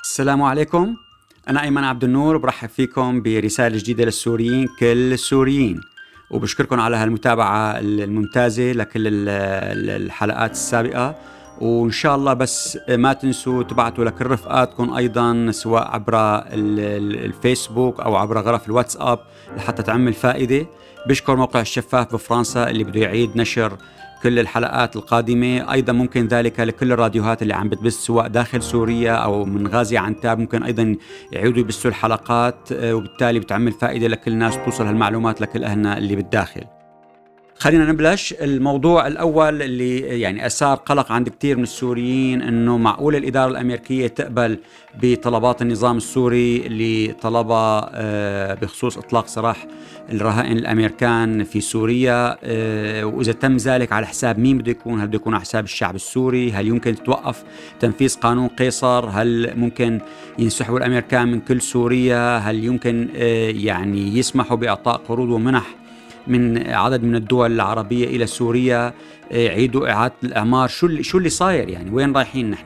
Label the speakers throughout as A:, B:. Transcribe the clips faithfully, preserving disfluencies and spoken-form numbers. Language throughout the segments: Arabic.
A: السلام عليكم. أنا أيمن عبد النور، برحب فيكم برسالة جديدة للسوريين كل السوريين، وبشكركم على هالمتابعة الممتازة لكل الحلقات السابقة. وإن شاء الله بس ما تنسوا تبعتوا لكل رفقاتكم أيضا، سواء عبر الفيسبوك أو عبر غرف الواتساب لحتى تعمل فائدة. بشكر موقع الشفاف بفرنسا اللي بده يعيد نشر كل الحلقات القادمة. أيضا ممكن ذلك لكل الراديوهات اللي عم بتبث سواء داخل سوريا أو من غازي عنتاب، ممكن أيضا يعيدوا يبثوا الحلقات، وبالتالي بتعمل فائدة لكل الناس، توصل هالمعلومات لكل أهلنا اللي بالداخل. خلينا نبلش. الموضوع الأول اللي يعني أثار قلق عند كتير من السوريين، أنه معقول الإدارة الأمريكية تقبل بطلبات النظام السوري اللي طلبها بخصوص إطلاق سراح الرهائن الأمريكان في سوريا، وإذا تم ذلك على حساب مين بده يكون؟ هل بده يكون على حساب الشعب السوري؟ هل يمكن تتوقف تنفيذ قانون قيصر؟ هل ممكن ينسحبوا الأمريكان من كل سوريا؟ هل يمكن يعني يسمحوا بإعطاء قروض ومنح من عدد من الدول العربية إلى سوريا، يعيدوا إعادة الإعمار؟ شو اللي شو اللي صاير يعني؟ وين رايحين نحن؟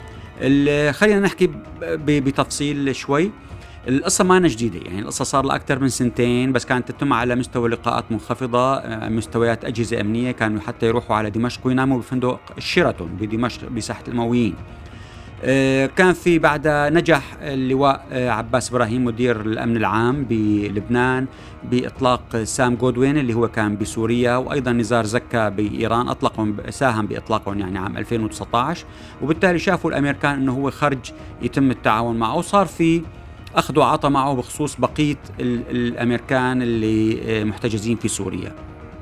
A: خلينا نحكي بتفصيل شوي. القصة ما جديدة، يعني القصة صار لها أكثر من سنتين، بس كانت تتم على مستوى لقاءات منخفضة، مستويات أجهزة أمنية كانوا حتى يروحوا على دمشق ويناموا بفندق الشيراتون بدمشق بساحة الأمويين. كان في بعدها نجح اللواء عباس إبراهيم مدير الأمن العام بلبنان بإطلاق سام جودوين اللي هو كان بسوريا، وأيضا نزار زكا بإيران، أطلقهم ساهم بإطلاقهم يعني عام ألفين وتسعة عشر. وبالتالي شافوا الأمريكان أنه هو خرج يتم التعاون معه، وصار في أخذ وعطى معه بخصوص بقية الأمريكان اللي محتجزين في سوريا.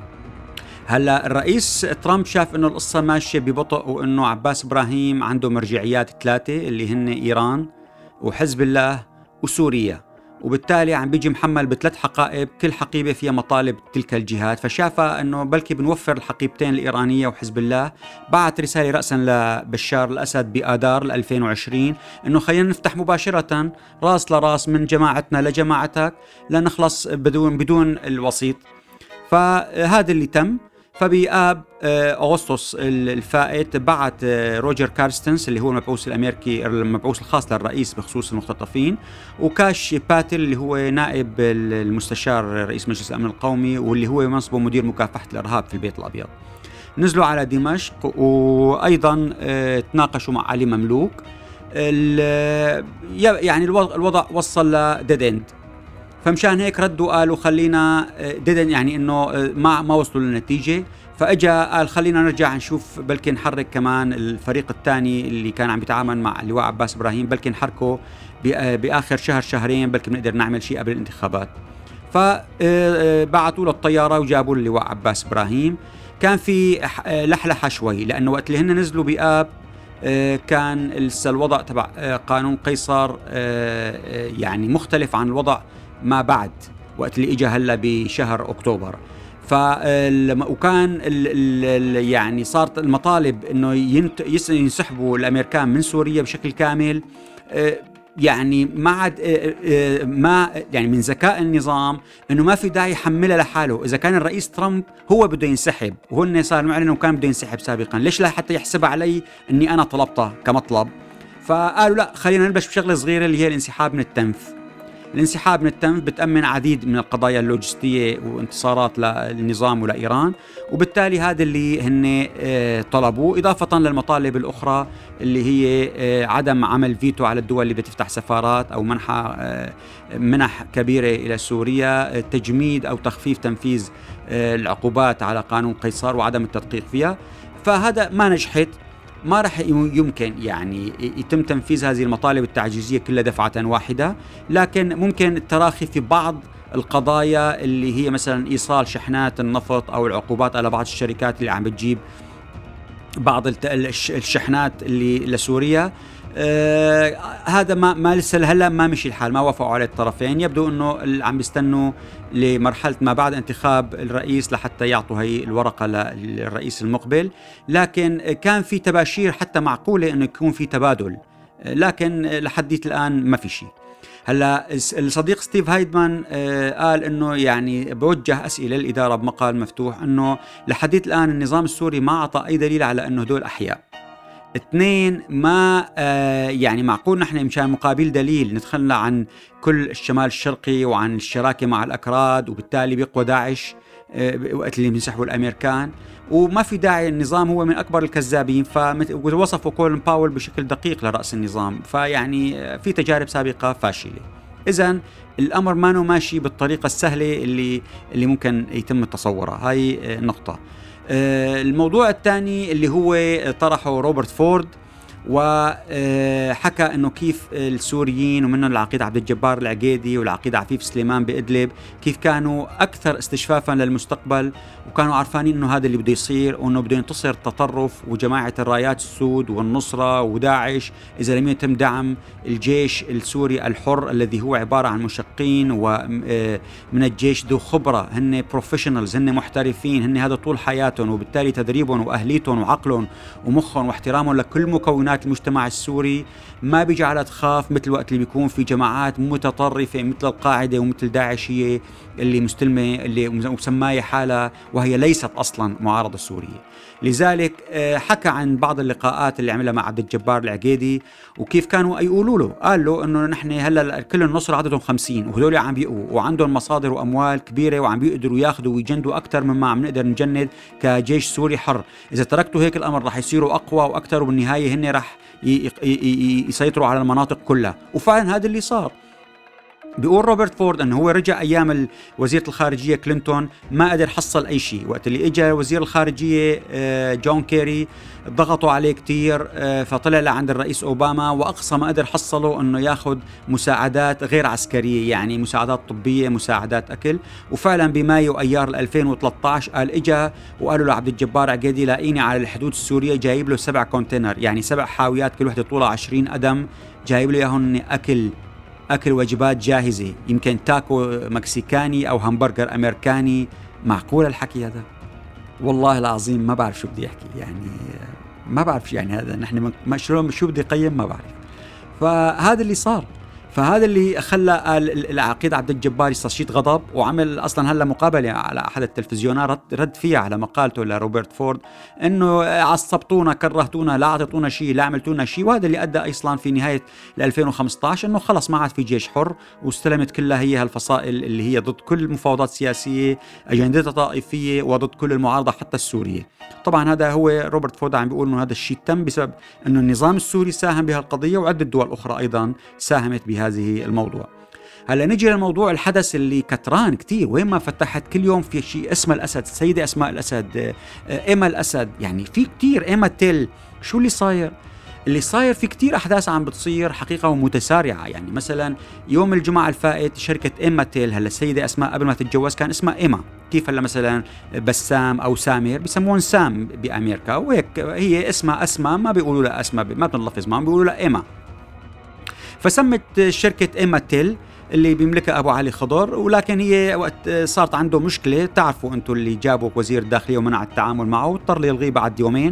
A: هلا الرئيس ترامب شاف انه القصة ماشية ببطء، وانه عباس إبراهيم عنده مرجعيات ثلاثة اللي هن ايران وحزب الله وسوريا، وبالتالي عم بيجي محمل بثلاث حقائب، كل حقيبة فيها مطالب تلك الجهات. فشافها انه بلكي بنوفر الحقيبتين الإيرانية وحزب الله. بعت رسالة رأسا لبشار الأسد بآذار ألفين وعشرين انه خلينا نفتح مباشرة راس لراس من جماعتنا لجماعتك لنخلص بدون بدون الوسيط. فهذا اللي تم. فبآب أغسطس الفائت بعت روجر كارستنس اللي هو المبعوث الأمريكي المبعوث الخاص للرئيس بخصوص المختطفين، وكاش باتل اللي هو نائب المستشار رئيس مجلس الأمن القومي واللي هو منصبه مدير مكافحة الإرهاب في البيت الأبيض، نزلوا على دمشق. وأيضا تناقشوا مع علي مملوك. يعني الوضع وصل لديد اند، فمشان هيك ردوا قالوا خلينا ديدن، يعني انه ما ما وصلوا للنتيجه. فاجا قال خلينا نرجع نشوف، بلكي نحرك كمان الفريق الثاني اللي كان عم يتعامل مع اللواء عباس إبراهيم، بلكي نحركه باخر شهر شهرين، بلكي بنقدر نعمل شيء قبل الانتخابات. فبعثوا له الطياره وجابوا اللواء عباس إبراهيم. كان في لحلحه شوي، لانه وقت اللي هن نزلوا بآب كان الوضع تبع قانون قيصر يعني مختلف عن الوضع ما بعد وقت اللي اجى هلا بشهر اكتوبر. ف وكان ال ال يعني صارت المطالب انه ينسحبوا الامريكان من سوريا بشكل كامل. يعني ما عاد ما يعني من ذكاء النظام انه ما في داعي يحملها لحاله. اذا كان الرئيس ترامب هو بده ينسحب وهن صار معلن انه كان بده ينسحب سابقا، ليش لا حتى يحسبها علي اني انا طلبتها كمطلب؟ فقالوا لا، خلينا نبلش بشغله صغيره اللي هي الانسحاب من التنف. الانسحاب من التنف بتأمن عديد من القضايا اللوجستية وانتصارات للنظام ولإيران، وبالتالي هذا اللي هن طلبوه، إضافة للمطالب الأخرى اللي هي عدم عمل فيتو على الدول اللي بتفتح سفارات أو منح منح كبيرة إلى سوريا، تجميد أو تخفيف تنفيذ العقوبات على قانون قيصر وعدم التدقيق فيها. فهذا ما نجحت، ما رح يمكن يعني يتم تنفيذ هذه المطالب التعجيزية كلها دفعة واحدة، لكن ممكن التراخي في بعض القضايا اللي هي مثلا إيصال شحنات النفط أو العقوبات على بعض الشركات اللي عم بتجيب بعض الشحنات اللي لسوريا. آه هذا ما ما لسه هلا ما مشي الحال، ما وافقوا عليه الطرفين. يبدو انه عم بيستنوا لمرحله ما بعد انتخاب الرئيس لحتى يعطوا هي الورقه للرئيس المقبل. لكن كان في تباشير حتى معقوله انه يكون في تبادل، لكن لحديت الان ما في شيء. هلا الصديق ستيف هايدمان آه قال انه يعني بوجه اسئله للاداره بمقال مفتوح انه لحديت الان النظام السوري ما اعطى اي دليل على انه هدول احياء. اثنين، ما آه يعني معقول نحن مشان مقابل دليل نتخلى عن كل الشمال الشرقي وعن الشراكة مع الأكراد، وبالتالي بيقوى داعش آه وقت اللي بينسحبوا الأمريكان، وما في داعي. النظام هو من أكبر الكذابين، فوصفوا كولين باول بشكل دقيق لرأس النظام، فيعني في تجارب سابقة فاشلة. إذن الأمر ما نو ماشي بالطريقة السهلة اللي اللي ممكن يتم تصورها. هاي النقطة. الموضوع الثاني اللي هو طرحه روبرت فورد، وحكى انه كيف السوريين ومنهم العقيد عبد الجبار العقيدي والعقيد عفيف سليمان بإدلب كيف كانوا اكثر استشفافا للمستقبل، وكانوا عارفانين انه هذا اللي بده يصير، وانه بده ينتصر التطرف وجماعه الرايات السود والنصره وداعش اذا لم يتم دعم الجيش السوري الحر الذي هو عباره عن مشقين ومن الجيش ذو خبره، هن بروفيشنالز، هن محترفين، هن هذا طول حياتهم، وبالتالي تدريبهم واهليتهم وعقلهم ومخهم واحترامهم لكل مكونات المجتمع السوري ما بيجعلها تخاف مثل وقت اللي بيكون في جماعات متطرفة مثل القاعدة ومثل داعش هي اللي مستلمة اللي مسماية حالها وهي ليست أصلا معارضة سورية. لذلك حكى عن بعض اللقاءات اللي عملها مع عبد الجبار العقيدي وكيف كانوا يقولوا له، قال له انه نحن هلا كل النصر عددهم خمسين وهذول عم بيقوا وعندهم مصادر واموال كبيره وعم بيقدروا ياخذوا ويجندوا اكثر مما عم نقدر نجند كجيش سوري حر، اذا تركتوا هيك الامر راح يصيروا اقوى واكثر وبالنهايه هن راح يسيطروا على المناطق كلها. وفعلا هذا اللي صار. بيقول روبرت فورد انه هو رجع ايام وزيرة الخارجية كلينتون ما قدر حصل اي شيء، وقت اللي اجى وزير الخارجية جون كيري ضغطوا عليه كتير، فطلع لعند الرئيس اوباما واقصى ما قدر حصله انه ياخذ مساعدات غير عسكرية، يعني مساعدات طبية، مساعدات اكل. وفعلا بمايو ايار ألفين وثلاثة عشر قال اجى وقالوا له عبد الجبار عقيدي لاقيني على الحدود السورية جايب له سبع كونتينر، يعني سبع حاويات كل وحدة طولها عشرين قدم، جايب له اياهم اكل أكل وجبات جاهزة، يمكن تاكو مكسيكاني أو همبرجر أمريكاني. معقول الحكي هذا؟ والله العظيم ما بعرف شو بدي أحكي، يعني ما بعرف يعني هذا نحن ما شو شو بدي قيم، ما بعرف. فهذا اللي صار، فهذا اللي خلى العقيد عبد الجبار يستشيط غضب، وعمل أصلا هلا مقابلة على أحد التلفزيونات رد فيها على مقالته لروبرت فورد إنه عصبتونا، كرهتونا، لا أعطيتونا شيء، لا عملتونا شيء. وهذا اللي أدى أصلا في نهاية ألفين وخمسة عشر إنه خلص ما عاد في جيش حر، واستلمت كلها هي هالفصائل اللي هي ضد كل المفاوضات السياسية، أجندتها طائفية وضد كل المعارضة حتى السورية. طبعا هذا هو روبرت فورد عم بيقول إنه هذا الشيء تم بسبب إنه النظام السوري ساهم بهالقضية، وعدة دول أخرى أيضا ساهمت بهذه هذه الموضوع. هلا نجي للموضوع الحدث اللي كتران كتير، وين ما فتحت كل يوم في شيء اسمه الأسد، السيدة أسماء الأسد، إما الأسد، يعني في كتير إما تل. شو اللي صاير؟ اللي صاير في كتير أحداث عم بتصير حقيقة ومتسارعة. يعني مثلا يوم الجمعة الفائت شركة إما تيل، هلا السيدة أسماء قبل ما تتجوز كان اسمها إما، كيف هلا مثلا بسام أو سامر بيسمون سام بأمريكا، وهيك هي اسمها أسماء، ما بيقولوا لها أسماء، ما بنلفظ معهم، بيقولوا لها إما. فسمت شركة إما تيل اللي بيملكها أبو علي خضر، ولكن هي وقت صارت عنده مشكلة، تعرفوا أنتوا اللي جابوا وزير الداخلية ومنع التعامل معه واضطر يلغيه بعد يومين،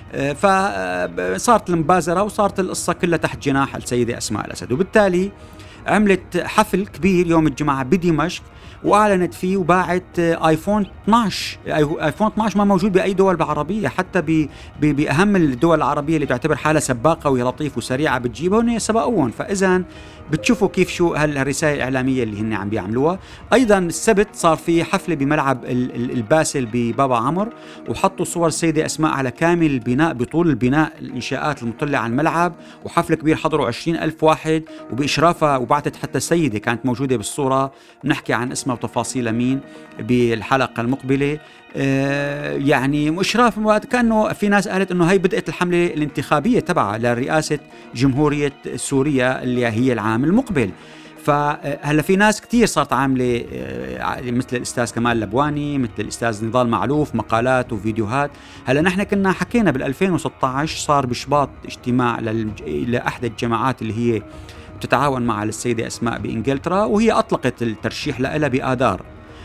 A: فصارت المبازرة وصارت القصة كلها تحت جناح السيدة أسماء الأسد. وبالتالي عملت حفل كبير يوم الجمعة بدمشق وأعلنت فيه وباعت آيفون اثناشر. آيفون اثناشر ما موجود بأي دول عربية، حتى بأهم الدول العربية اللي تعتبر حالها سباقة وهي لطيف وسريعة بتجيبها وهن سبقوهم. فإذا بتشوفوا كيف شو هالرسائل الإعلامية اللي هن عم بيعملوها. أيضا السبت صار في حفلة بملعب الباسل ببابا عمر، وحطوا صور السيدة أسماء على كامل البناء، بطول البناء، الإنشاءات المطلة على الملعب، وحفل كبير حضروا عشرين ألف واحد وبإشرافها، وبعتت حتى السيدة كانت موجودة بالصورة، نحكي عن اسمها وتفاصيل مين بالحلقة المقبلة. آه يعني مشراف كأنه في ناس قالت انه هي بدأت الحملة الانتخابية تبعها لرئاسة جمهورية سوريا اللي هي العام المقبل. فهلا في ناس كتير صارت عاملة مثل الأستاذ كمال لبواني، مثل الأستاذ نضال معلوف، مقالات وفيديوهات. هلا نحن كنا حكينا بالألفين وستة عشر صار بشباط اجتماع لأحد الجماعات اللي هي بتتعاون مع السيدة أسماء بإنجلترا، وهي أطلقت الترشيح لها بآذار،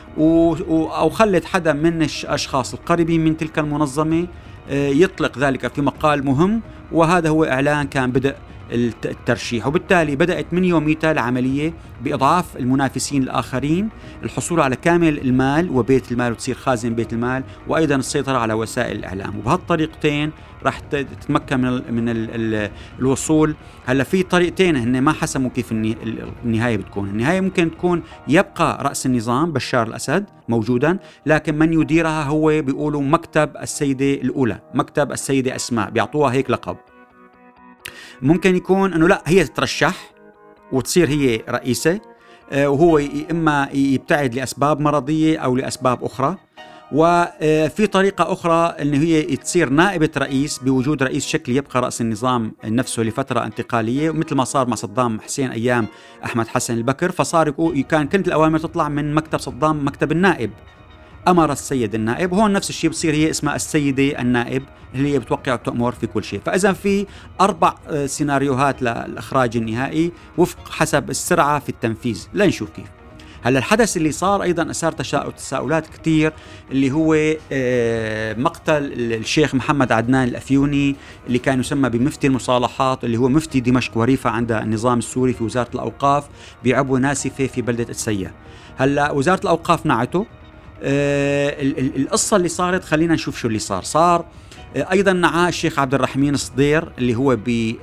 A: أو خلت حدا من الأشخاص القريبين من تلك المنظمة يطلق ذلك في مقال مهم، وهذا هو إعلان كان بدء الترشيح، وبالتالي بدأت من يوميتها العملية بإضعاف المنافسين الآخرين، الحصول على كامل المال وبيت المال وتصير خازن بيت المال، وأيضا السيطرة على وسائل الإعلام. وبهالطريقتين راح تتمكن من, ال من ال ال الوصول. هلا في طريقتين هن ما حسموا كيف النهاية بتكون. النهاية ممكن تكون يبقى رأس النظام بشار الأسد موجودا، لكن من يديرها هو بيقولوا مكتب السيدة الأولى، مكتب السيدة أسماء، بيعطوها هيك لقب. ممكن يكون أنه لا، هي تترشح وتصير هي رئيسة، وهو إما يبتعد لأسباب مرضية أو لأسباب أخرى. وفي طريقة أخرى أنه هي تصير نائبة رئيس بوجود رئيس شكل يبقى رأس النظام نفسه لفترة انتقالية، مثل ما صار مع صدام حسين أيام أحمد حسن البكر. فصار كان كانت الأوامر تطلع من مكتب صدام مكتب النائب، أمر السيد النائب. هون نفس الشيء بصير هي اسمها السيدة النائب اللي هي بتوقع وتأمر في كل شيء. فإذا في أربع سيناريوهات للإخراج النهائي وفق حسب السرعة في التنفيذ. لنشوف كيف. هلا الحدث اللي صار أيضا أثار تساؤلات كتير، اللي هو مقتل الشيخ محمد عدنان الأفيوني اللي كان يسمى بمفتي المصالحات، اللي هو مفتي دمشق وريفة عند النظام السوري في وزارة الأوقاف بعبوة ناسفة في بلدة السيا. هلا وزارة الأوقاف نعته. القصة اللي صارت خلينا نشوف شو اللي صار. صار أيضا نعاه الشيخ عبد الرحمن الصدير اللي هو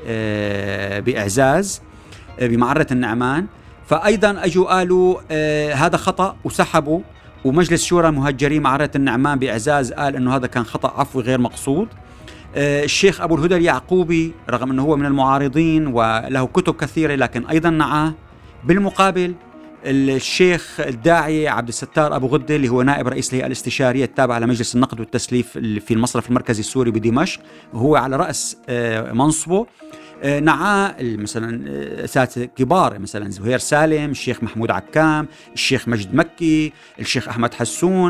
A: بإعزاز بمعرة النعمان. فأيضا أجوا قالوا آه هذا خطأ وسحبوا، ومجلس شورى مهجرين معرة النعمان بإعزاز قال أنه هذا كان خطأ عفوي غير مقصود. آه الشيخ أبو الهدى اليعقوبي رغم أنه هو من المعارضين وله كتب كثيرة لكن أيضا نعاه. بالمقابل الشيخ الداعية عبد الستار أبو غدة اللي هو نائب رئيس الهيئة الاستشارية التابعة لمجلس النقد والتسليف في المصرف المركزي السوري بدمشق، وهو على رأس آه منصبه، نعاه مثلا أساتذة كبار مثلا زهير سالم، الشيخ محمود عكام، الشيخ مجد مكي، الشيخ أحمد حسون.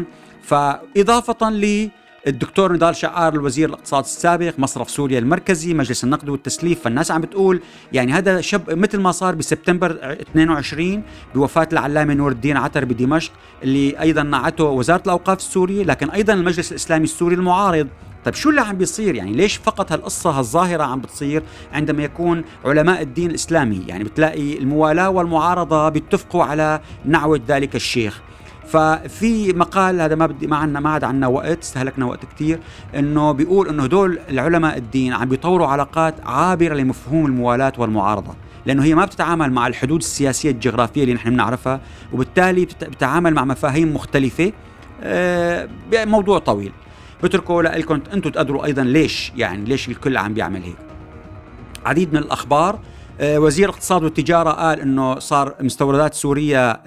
A: فإضافة للدكتور نضال شعار الوزير الاقتصاد السابق، مصرف سوريا المركزي، مجلس النقد والتسليف. فالناس عم بتقول يعني هذا شب مثل ما صار بسبتمبر اثنين وعشرين بوفاة العلامة نور الدين عتر بدمشق اللي أيضا نعته وزارة الأوقاف السورية، لكن أيضا المجلس الإسلامي السوري المعارض. طيب شو اللي عم بيصير؟ يعني ليش فقط هالقصة هالظاهرة عم بتصير عندما يكون علماء الدين الإسلامي؟ يعني بتلاقي الموالاة والمعارضة بيتفقوا على نعوة ذلك الشيخ. ففي مقال هذا ما بدي ما عنا ما عاد عنا وقت، استهلكنا وقت كتير، انه بيقول انه هدول العلماء الدين عم بيطوروا علاقات عابرة لمفهوم الموالاة والمعارضة، لانه هي ما بتتعامل مع الحدود السياسية الجغرافية اللي نحن بنعرفها، وبالتالي بتتعامل مع مفاهيم مختلفة. آه موضوع طويل بتركوا لكم انتم تقدروا ايضا ليش يعني ليش الكل عم بيعمل هيك. عديد من الاخبار. آه وزير الاقتصاد والتجاره قال انه صار مستوردات سوريا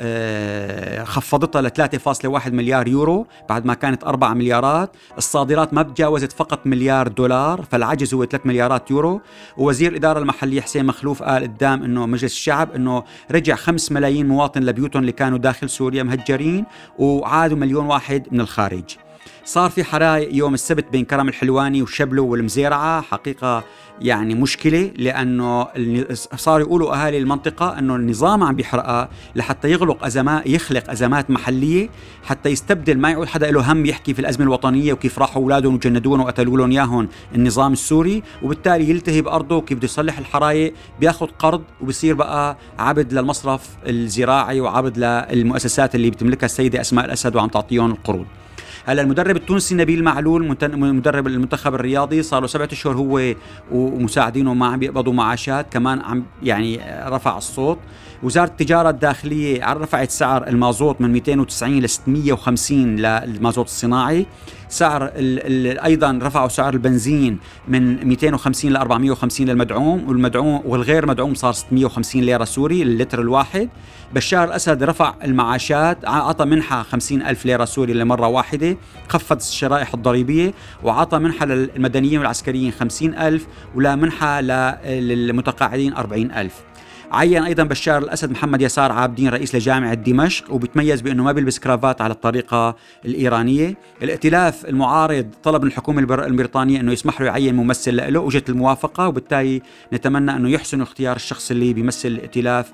A: آه خفضتها ل ثلاثة فاصلة واحد مليار يورو بعد ما كانت أربعة مليارات. الصادرات ما تجاوزت فقط مليار دولار، فالعجز هو ثلاثة مليارات يورو. ووزير الاداره المحليه حسين مخلوف قال قدام انه مجلس الشعب انه رجع خمسة ملايين مواطن لبيوتهم اللي كانوا داخل سوريا مهجرين، وعادوا مليون واحد من الخارج. صار في حرايق يوم السبت بين كرم الحلواني وشبلو والمزيرعة، حقيقة يعني مشكلة، لأنه صار يقولوا أهالي المنطقة أنه النظام عم بيحرقها لحتى يغلق أزمات يخلق أزمات محلية حتى يستبدل، ما يعود حدا له هم يحكي في الأزمة الوطنية وكيف راحوا أولادهم وجندون وقتلوا لهم ياهن النظام السوري، وبالتالي يلتهي بأرضه وكيف بده يصلح الحرايق، بياخد قرض وبصير بقى عبد للمصرف الزراعي وعبد للمؤسسات اللي بتملكها السيدة أسماء الأسد وعم تعطيهم القروض. هلا المدرب التونسي نبيل معلول مدرب المنتخب الرياضي صار له سبعة اشهر هو ومساعدينه ما عم بيقبضوا معاشات، كمان عم يعني رفع الصوت. وزارة التجارة الداخلية رفعت سعر المازوت من مئتين وتسعين ل ستمئة وخمسين للمازوت الصناعي. سعر ال ال أيضا رفعوا سعر البنزين من مئتين وخمسين ل أربعمئة وخمسين للمدعوم، والمدعوم والغير مدعوم صار ستمئة وخمسين ليرة سوري للتر الواحد. بشار الأسد رفع المعاشات، عطى منحة خمسين ألف ليرة سوري لمرة واحدة، خفض الشرائح الضريبية، وعطى منحة للمدنيين والعسكريين خمسين ألف، ولا منحة للمتقاعدين أربعين ألف. عين أيضا بشار الأسد محمد يسار عابدين رئيس لجامعة دمشق، وبيتميز بأنه ما بيلبس كرافات على الطريقة الإيرانية. الائتلاف المعارض طلب من الحكومة البريطانية أنه يسمح له يعين ممثل له، وجت الموافقة، وبالتالي نتمنى أنه يحسن اختيار الشخص اللي بيمثل الائتلاف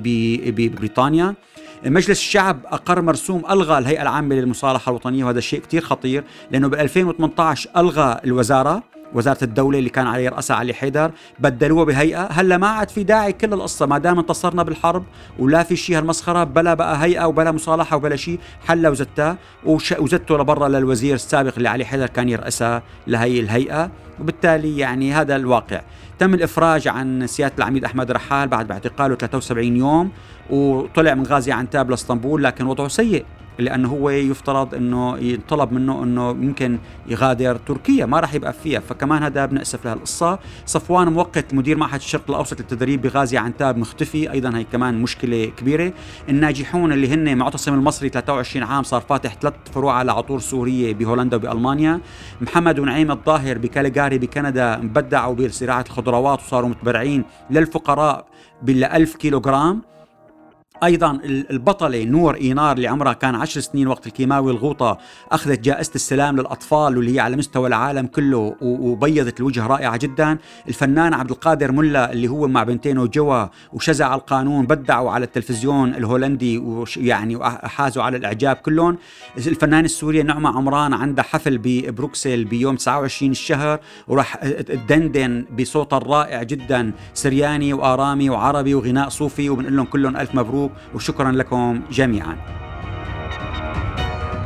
A: ببريطانيا. مجلس الشعب أقر مرسوم ألغى الهيئة العامة للمصالحة الوطنية، وهذا الشيء كتير خطير لأنه ب ألفين وثمانية عشر ألغى الوزارة وزارة الدولة اللي كان عليه رأسها علي حيدر، بدلوها بهيئة. هلا ما عاد في داعي كل القصة، ما دام انتصرنا بالحرب ولا في شيء هالمسخرة، بلا بقى هيئة وبلا مصالحة وبلا شيء، حلا وزتها وزته لبرا للوزير السابق اللي علي حيدر كان يرأسها لهي الهيئة. وبالتالي يعني هذا الواقع. تم الإفراج عن سيادة العميد أحمد رحال بعد باعتقاله ثلاثة وسبعين يوم، وطلع من غازي عنتاب لاسطنبول، لكن وضعه سيء لأنه هو يفترض أنه يطلب منه أنه يمكن يغادر تركيا، ما راح يبقى فيها، فكمان هذا بنأسف لها القصة. صفوان مؤقت مدير معهد الشرق الأوسط للتدريب بغازي عنتاب مختفي، أيضا هي كمان مشكلة كبيرة. الناجحون اللي هن معتصم المصري ثلاثة وعشرين عام صار فاتح ثلاث فروع على عطور سورية بهولندا وبألمانيا. محمد ونعيم الظاهر بكاليغاري بكندا مبدعوا بزراعة الخضروات وصاروا متبرعين للفقراء بالألف كيلوغرام. أيضا البطلة نور إينار اللي عمرها كان عشر سنين وقت الكيماوي الغوطة أخذت جائزة السلام للأطفال واللي هي على مستوى العالم كله وبيضت الوجه رائعة جدا. الفنان عبد القادر ملا اللي هو مع بنتينه جوا وشزع القانون بدعوا على التلفزيون الهولندي ويعني وحازوا على الإعجاب كلهم. الفنان السوري نعمة عمران عندها حفل ببروكسل بيوم تسعة وعشرين الشهر وراح تدندن بصوتها الرائع جدا سرياني وآرامي وعربي وغناء صوفي، وبنقول لهم كلهم ألف مبروك وشكرا لكم جميعا.